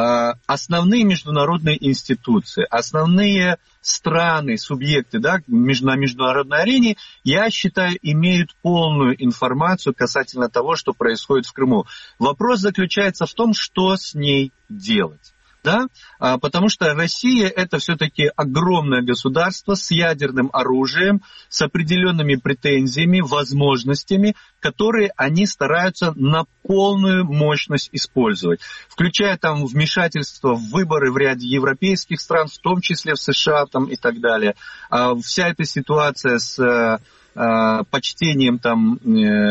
основные международные институции, основные страны, субъекты, да, на международной арене, я считаю, имеют полную информацию касательно того, что происходит в Крыму. Вопрос заключается в том, что с ней делать. Да? Потому что Россия это все-таки огромное государство с ядерным оружием, с определенными претензиями, возможностями, которые они стараются на полную мощность использовать, включая там вмешательство в выборы в ряде европейских стран, в том числе в США там, и так далее. Вся эта ситуация с почтением там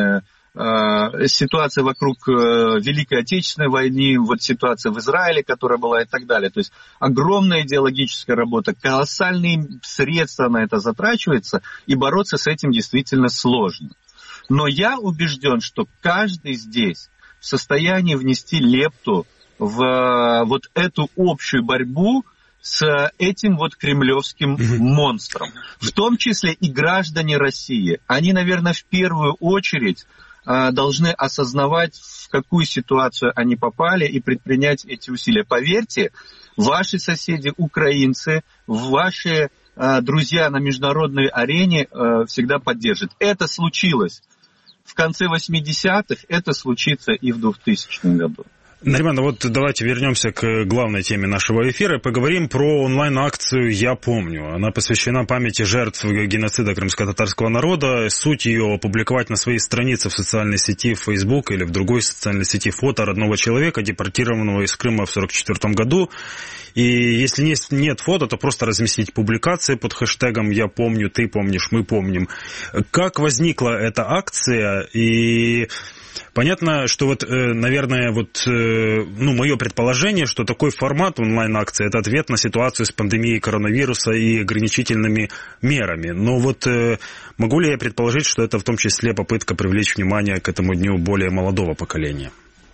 ситуация вокруг Великой Отечественной войны, вот ситуация в Израиле, которая была и так далее. То есть огромная идеологическая работа, колоссальные средства на это затрачиваются, и бороться с этим действительно сложно. Но я убежден, что каждый здесь в состоянии внести лепту в вот эту общую борьбу с этим вот кремлевским монстром. В том числе и граждане России. Они, наверное, в первую очередь должны осознавать, в какую ситуацию они попали, и предпринять эти усилия. Поверьте, ваши соседи, украинцы, ваши друзья на международной арене всегда поддержат. Это случилось в конце 80-х, это случится и в 2000 году. Нариман, вот давайте вернемся к главной теме нашего эфира и поговорим про онлайн-акцию «Я помню». Она посвящена памяти жертв геноцида крымско-татарского народа. Суть ее опубликовать на своей странице в социальной сети Facebook или в другой социальной сети фото родного человека, депортированного из Крыма в 1944 году. И если нет фото, то просто разместить публикации под хэштегом «Я помню», «Ты помнишь», «Мы помним». Как возникла эта акция? И понятно, что вот, наверное, мое предположение, что такой формат онлайн-акции – это ответ на ситуацию с пандемией коронавируса и ограничительными мерами. Но вот могу ли я предположить, что это в том числе попытка привлечь внимание к этому дню более молодого поколения?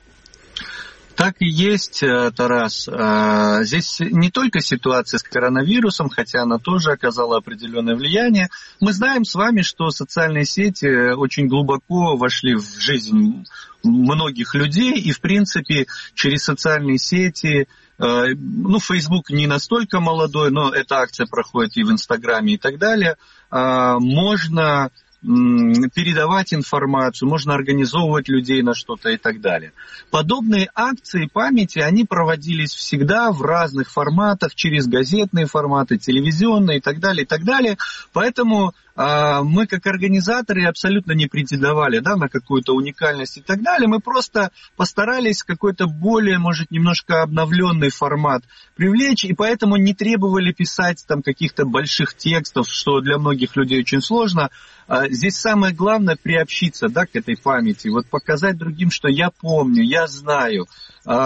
Так и есть, Тарас. Здесь не только ситуация с коронавирусом, хотя она тоже оказала определенное влияние. Мы знаем с вами, что социальные сети очень глубоко вошли в жизнь многих людей, и, в принципе, через социальные сети, Facebook не настолько молодой, но эта акция проходит и в Инстаграме и так далее, можно передавать информацию, можно организовывать людей на что-то и так далее. Подобные акции памяти, они проводились всегда в разных форматах, через газетные форматы, телевизионные и так далее, и так далее. Поэтому мы, как организаторы, абсолютно не претендовали, на какую-то уникальность и так далее. Мы просто постарались какой-то более, может, немножко обновленный формат привлечь, и поэтому не требовали писать там каких-то больших текстов, что для многих людей очень сложно. Здесь самое главное приобщиться, к этой памяти, вот показать другим, что я помню, я знаю.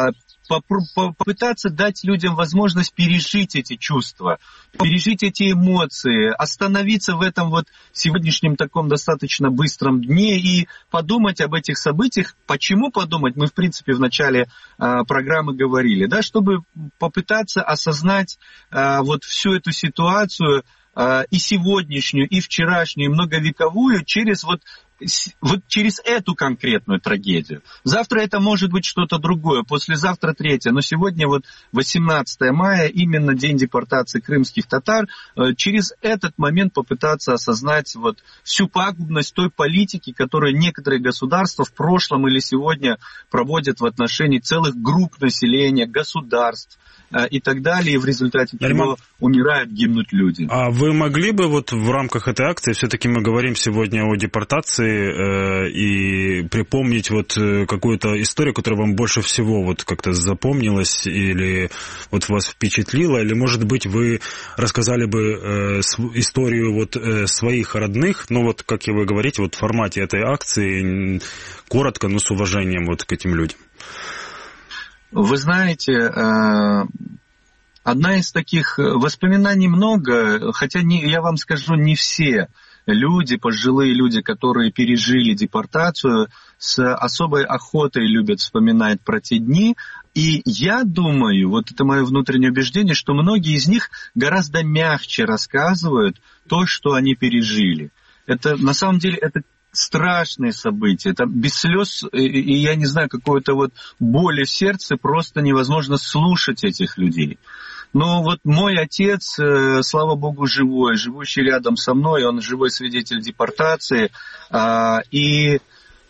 попытаться дать людям возможность пережить эти чувства, пережить эти эмоции, остановиться в этом вот сегодняшнем таком достаточно быстром дне и подумать об этих событиях. Почему подумать? Мы, в принципе, в начале программы говорили, да, чтобы попытаться осознать вот всю эту ситуацию, и сегодняшнюю, и вчерашнюю, и многовековую через вот через эту конкретную трагедию. Завтра это может быть что-то другое, послезавтра третье, но сегодня вот 18 мая, именно день депортации крымских татар, через этот момент попытаться осознать вот всю пагубность той политики, которую некоторые государства в прошлом или сегодня проводят в отношении целых групп населения, государств и так далее, и в результате чего умирают, гибнут люди. А вы могли бы вот в рамках этой акции, все-таки мы говорим сегодня о депортации, и припомнить вот какую-то историю, которая вам больше всего вот как-то запомнилась или вот вас впечатлила, или, может быть, вы рассказали бы историю вот своих родных, ну вот, как и вы говорите, вот в формате этой акции, коротко, но с уважением вот к этим людям. Вы знаете, одна из таких воспоминаний много, хотя я вам скажу, не все люди, пожилые люди, которые пережили депортацию, с особой охотой любят вспоминать про те дни. И я думаю, вот это мое внутреннее убеждение, что многие из них гораздо мягче рассказывают то, что они пережили. Это на самом деле это страшные события. Это без слез и я не знаю, какой-то вот боли в сердце, просто невозможно слушать этих людей. Но вот мой отец, слава богу, живой, живущий рядом со мной, он живой свидетель депортации, и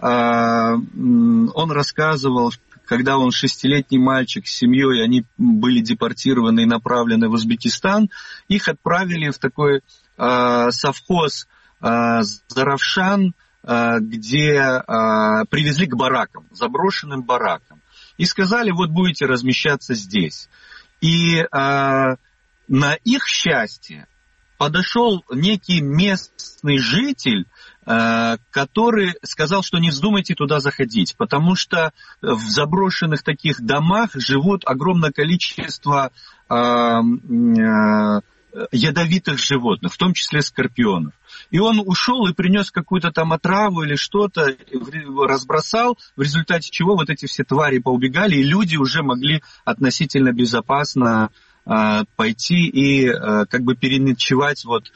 он рассказывал, когда он 6-летний мальчик с семьей, они были депортированы и направлены в Узбекистан, их отправили в такой совхоз Заравшан, где привезли к баракам, заброшенным баракам, и сказали, вот будете размещаться здесь. И на их счастье подошел некий местный житель, который сказал, что не вздумайте туда заходить, потому что в заброшенных таких домах живут огромное количество ядовитых животных, в том числе скорпионов. И он ушел и принес какую-то там отраву или что-то, разбросал, в результате чего вот эти все твари поубегали, и люди уже могли относительно безопасно пойти и как бы переночевать вот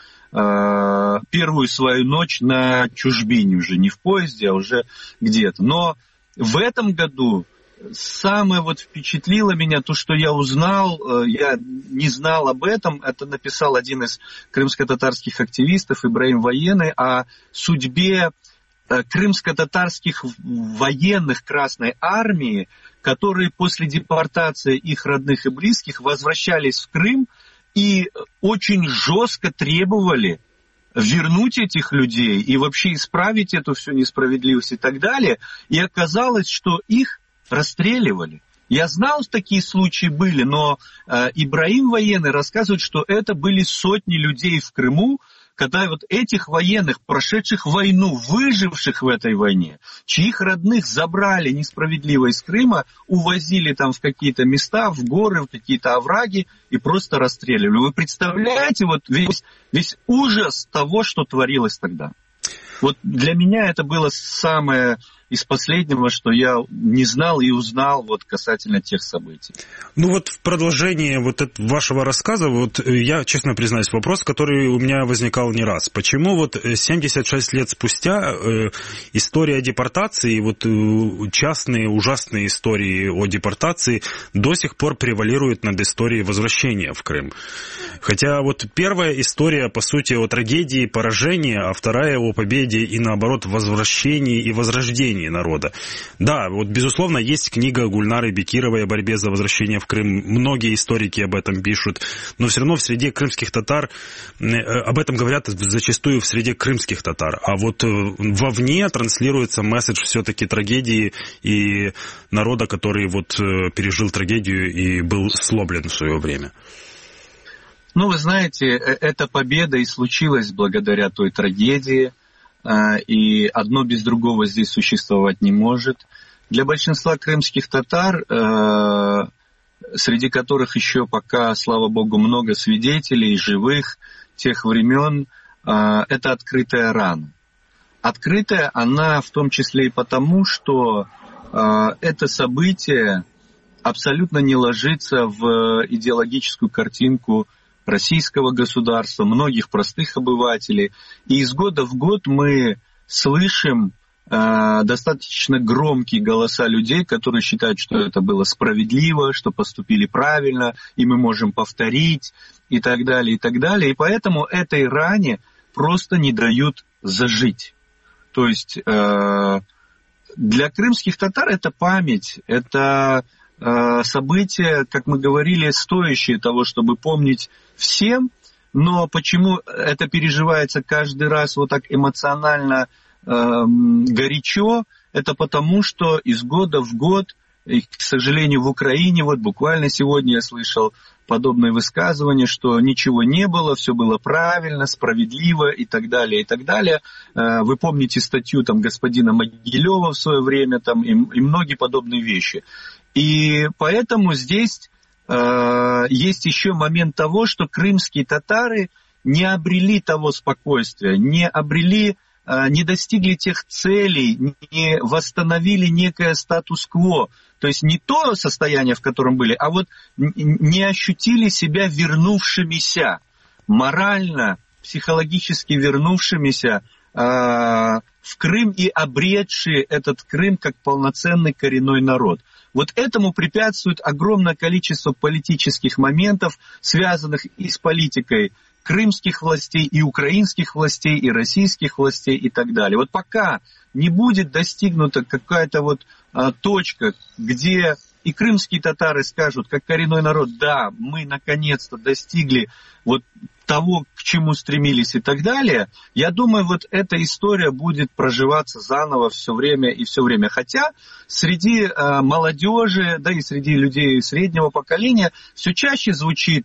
первую свою ночь на чужбине, уже не в поезде, а уже где-то. Но в этом году самое вот впечатлило меня то, что я узнал, я не знал об этом, это написал один из крымско-татарских активистов, Ибраим Военный, о судьбе крымско-татарских военных Красной Армии, которые после депортации их родных и близких возвращались в Крым и очень жестко требовали вернуть этих людей и вообще исправить эту всю несправедливость и так далее. И оказалось, что их расстреливали. Я знал, что такие случаи были, но Ибраим Военный рассказывает, что это были сотни людей в Крыму, когда вот этих военных, прошедших войну, выживших в этой войне, чьих родных забрали несправедливо из Крыма, увозили там в какие-то места, в горы, в какие-то овраги и просто расстреливали. Вы представляете вот весь ужас того, что творилось тогда? Вот для меня это было самое из последнего, что я не знал и узнал вот касательно тех событий. Ну вот в продолжении вот вашего рассказа, вот я, честно признаюсь, вопрос, который у меня возникал не раз. Почему вот 76 лет спустя история депортации, вот частные ужасные истории о депортации до сих пор превалируют над историей возвращения в Крым? Хотя вот первая история, по сути, о трагедии поражения, а вторая о победе и, наоборот, возвращении и возрождении народа. Да, вот, безусловно, есть книга Гульнары Бекировой о борьбе за возвращение в Крым. Многие историки об этом пишут. Но все равно в среде крымских татар об этом говорят зачастую в среде крымских татар. А вот вовне транслируется месседж все-таки трагедии и народа, который вот пережил трагедию и был сломлен в свое время. Ну, вы знаете, эта победа и случилась благодаря той трагедии, и одно без другого здесь существовать не может. для большинства крымских татар, среди которых еще пока, слава богу, много свидетелей, живых тех времен, это открытая рана. Открытая она в том числе и потому, что это событие абсолютно не ложится в идеологическую картинку российского государства, многих простых обывателей. И из года в год мы слышим достаточно громкие голоса людей, которые считают, что это было справедливо, что поступили правильно, и мы можем повторить, и так далее, и так далее. И поэтому этой ране просто не дают зажить. То есть для крымских татар это память, это событие, как мы говорили, стоящее того, чтобы помнить всем, но почему это переживается каждый раз вот так эмоционально горячо, это потому, что из года в год, и, к сожалению, в Украине, вот буквально сегодня я слышал подобное высказывание, что ничего не было, все было правильно, справедливо и так далее, и так далее. Вы помните статью там господина Могилева в свое время там, и многие подобные вещи. И поэтому здесь есть еще момент того, что крымские татары не обрели того спокойствия, не достигли тех целей, не восстановили некое статус-кво. То есть не то состояние, в котором были, а вот не ощутили себя вернувшимися, морально, психологически вернувшимися в Крым и обретшие этот Крым как полноценный коренной народ. Вот этому препятствует огромное количество политических моментов, связанных и с политикой крымских властей, и украинских властей, и российских властей, и так далее. Вот пока не будет достигнута какая-то вот точка, где и крымские татары скажут, как коренной народ, да, мы наконец-то достигли вот того, к чему стремились и так далее, я думаю, вот эта история будет проживаться заново все время и все время. Хотя среди молодежи, да и среди людей среднего поколения все чаще звучит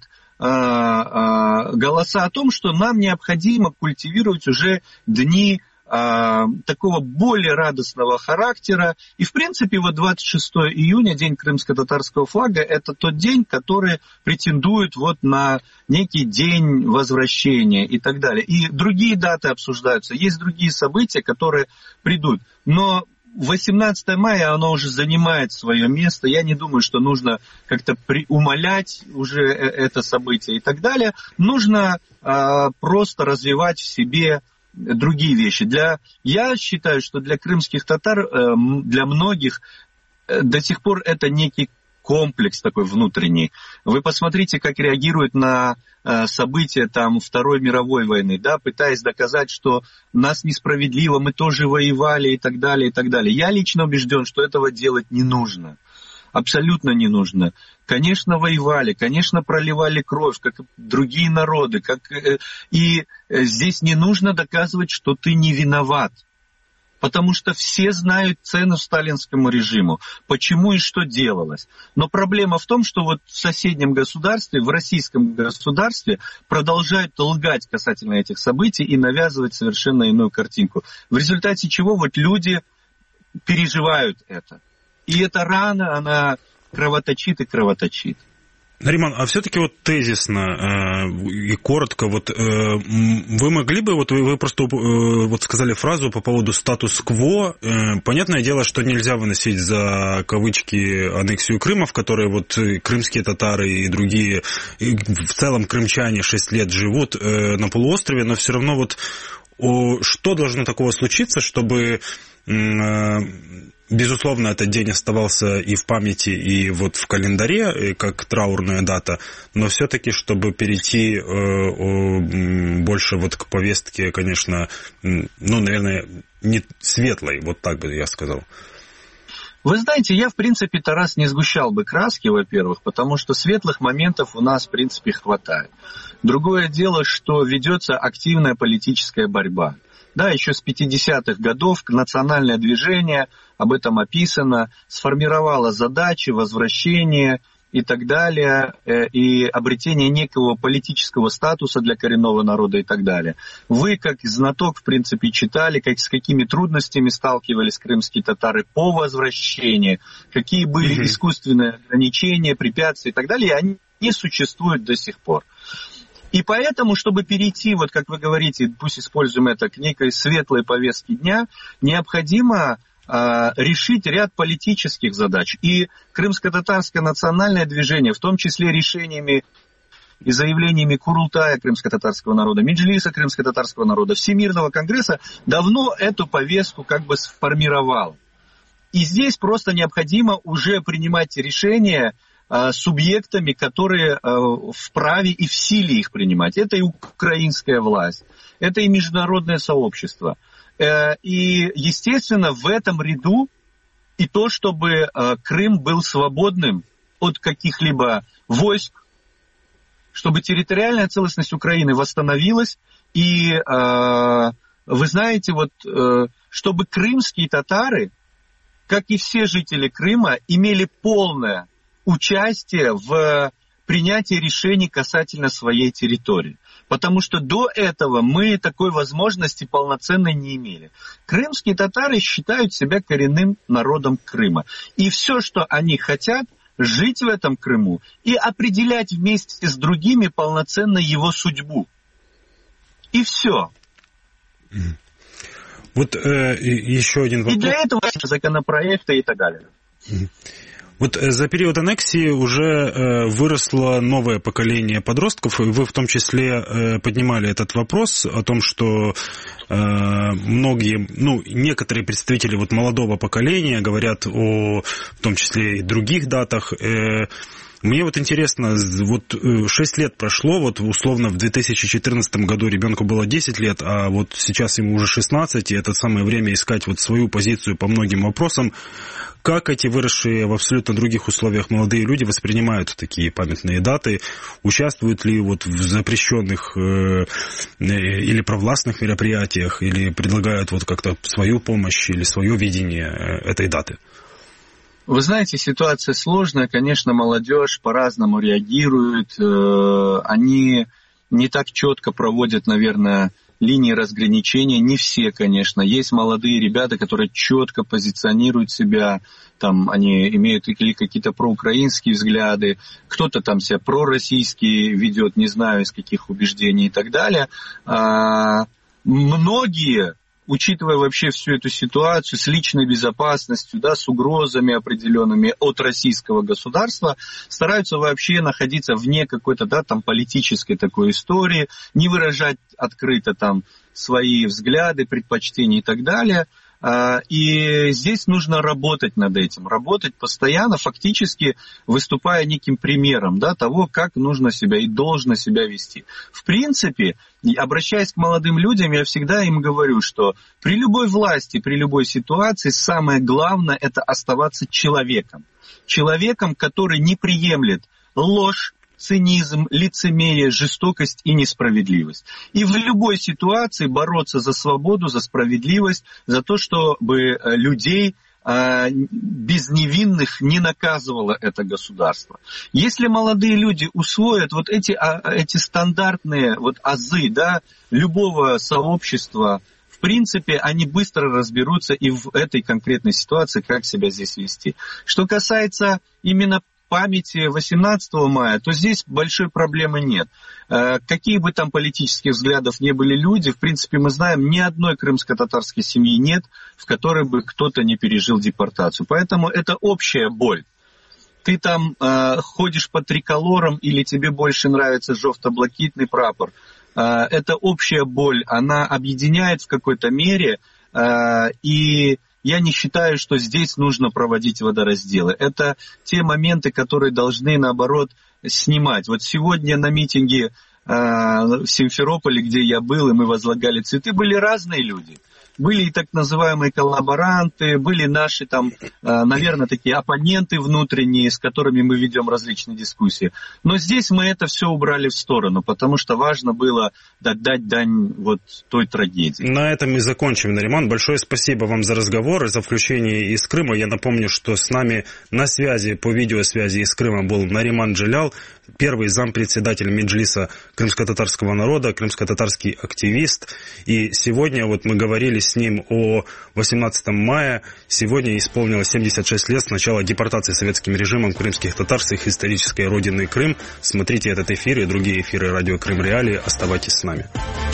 голоса о том, что нам необходимо культивировать уже дни такого более радостного характера. И, в принципе, вот 26 июня, день крымско-татарского флага, это тот день, который претендует вот на некий день возвращения и так далее. И другие даты обсуждаются, есть другие события, которые придут. Но 18 мая, оно уже занимает свое место. Я не думаю, что нужно как-то умалять уже это событие и так далее. Нужно просто развивать в себе другие вещи. Я считаю, что для крымских татар, для многих до сих пор это некий комплекс такой внутренний. Вы посмотрите, как реагируют на события там, Второй мировой войны, да, пытаясь доказать, что нас несправедливо, мы тоже воевали и так далее, и так далее. Я лично убежден, что этого делать не нужно. Абсолютно не нужно. Конечно, воевали, конечно, проливали кровь, как и другие народы. И здесь не нужно доказывать, что ты не виноват. Потому что все знают цену сталинскому режиму, почему и что делалось. Но проблема в том, что вот в соседнем государстве, в российском государстве продолжают лгать касательно этих событий и навязывать совершенно иную картинку. В результате чего вот люди переживают это. И эта рана, она кровоточит и кровоточит. Нариман, а все-таки вот тезисно и коротко, вот вы могли бы, вот вы просто вот сказали фразу по поводу статус-кво. Понятное дело, что нельзя выносить за кавычки аннексию Крыма, в которой вот крымские татары и другие, и в целом крымчане 6 лет живут на полуострове, но все равно вот что должно такого случиться, чтобы... Безусловно, этот день оставался и в памяти, и вот в календаре, как траурная дата, но все-таки, чтобы перейти больше вот к повестке, конечно, наверное, не светлой, вот так бы я сказал. Вы знаете, я, в принципе, Тарас, не сгущал бы краски, во-первых, потому что светлых моментов у нас, в принципе, хватает. Другое дело, что ведется активная политическая борьба. Да, еще с 50-х годов национальное движение, об этом описано, сформировало задачи возвращения и так далее, и обретение некого политического статуса для коренного народа и так далее. Вы, как знаток, в принципе, читали, с какими трудностями сталкивались крымские татары по возвращении, какие были искусственные ограничения, препятствия и так далее, и они не существуют до сих пор. И поэтому, чтобы перейти, вот как вы говорите, пусть используем это, к некой светлой повестке дня, необходимо решить ряд политических задач. И крымско-татарское национальное движение, в том числе решениями и заявлениями Курултая крымско-татарского народа, Меджлиса крымско-татарского народа, Всемирного конгресса, давно эту повестку как бы сформировал. И здесь просто необходимо уже принимать решения субъектами, которые вправе и в силе их принимать. Это и украинская власть, это и международное сообщество. И, естественно, в этом ряду и то, чтобы Крым был свободным от каких-либо войск, чтобы территориальная целостность Украины восстановилась, и, вы знаете, вот, чтобы крымские татары, как и все жители Крыма, имели полное участие в принятии решений касательно своей территории. Потому что до этого мы такой возможности полноценной не имели. Крымские татары считают себя коренным народом Крыма. И все, что они хотят, жить в этом Крыму и определять вместе с другими полноценно его судьбу. И все. Вот еще один вопрос. И для этого законопроекты и так далее. Вот за период аннексии уже выросло новое поколение подростков, и вы в том числе поднимали этот вопрос о том, что некоторые представители вот молодого поколения говорят в том числе и других датах. Мне вот интересно, вот 6 лет прошло, вот условно в 2014 году ребенку было 10 лет, а вот сейчас ему уже 16, и это самое время искать вот свою позицию по многим вопросам. Как эти выросшие в абсолютно других условиях молодые люди воспринимают такие памятные даты? Участвуют ли вот в запрещенных или провластных мероприятиях, или предлагают вот как-то свою помощь или свое видение этой даты? Вы знаете, ситуация сложная, конечно, молодежь по-разному реагирует, они не так четко проводят, наверное, линии разграничения, не все, конечно. Есть молодые ребята, которые четко позиционируют себя, там они имеют или какие-то проукраинские взгляды, кто-то там себя пророссийские ведет, не знаю из каких убеждений и так далее. Многие, учитывая вообще всю эту ситуацию с личной безопасностью, да, с угрозами определенными от российского государства, стараются вообще находиться вне какой-то, да, там, политической такой истории, не выражать открыто там свои взгляды, предпочтения и так далее. И здесь нужно работать над этим, работать постоянно, фактически выступая неким примером, да, того, как нужно себя и должно себя вести. В принципе, обращаясь к молодым людям, я всегда им говорю, что при любой власти, при любой ситуации самое главное – это оставаться человеком. Человеком, который не приемлет ложь, цинизм, лицемерие, жестокость и несправедливость. И в любой ситуации бороться за свободу, за справедливость, за то, чтобы людей безневинных не наказывало это государство. Если молодые люди усвоят вот эти стандартные вот азы, да, любого сообщества, в принципе, они быстро разберутся и в этой конкретной ситуации, как себя здесь вести. Что касается именно памяти 18 мая, то здесь большой проблемы нет. Какие бы там политических взглядов не были люди, в принципе, мы знаем, ни одной крымско-татарской семьи нет, в которой бы кто-то не пережил депортацию. Поэтому это общая боль. Ты там ходишь по триколорам или тебе больше нравится жовто-блакитный прапор. Это общая боль, она объединяет в какой-то мере, и я не считаю, что здесь нужно проводить водоразделы. Это те моменты, которые должны, наоборот, снимать. Вот сегодня на митинге в Симферополе, где я был, и мы возлагали цветы, были разные люди. были и так называемые коллаборанты, были наши там, наверное, такие оппоненты внутренние, с которыми мы ведем различные дискуссии. Но здесь мы это все убрали в сторону, потому что важно было отдать дань вот той трагедии. На этом и закончим, Нариман. Большое спасибо вам за разговор и за включение из Крыма. Я напомню, что с нами на связи, по видеосвязи из Крыма был Нариман Джилял, первый зампредседатель Меджлиса крымско-татарского народа, крымско-татарский активист. И сегодня вот мы говорили с ним о 18 мая. Сегодня исполнилось 76 лет с начала депортации советским режимом крымских татар с их исторической родины Крым. Смотрите этот эфир и другие эфиры радио Крым Реалии. Оставайтесь с нами.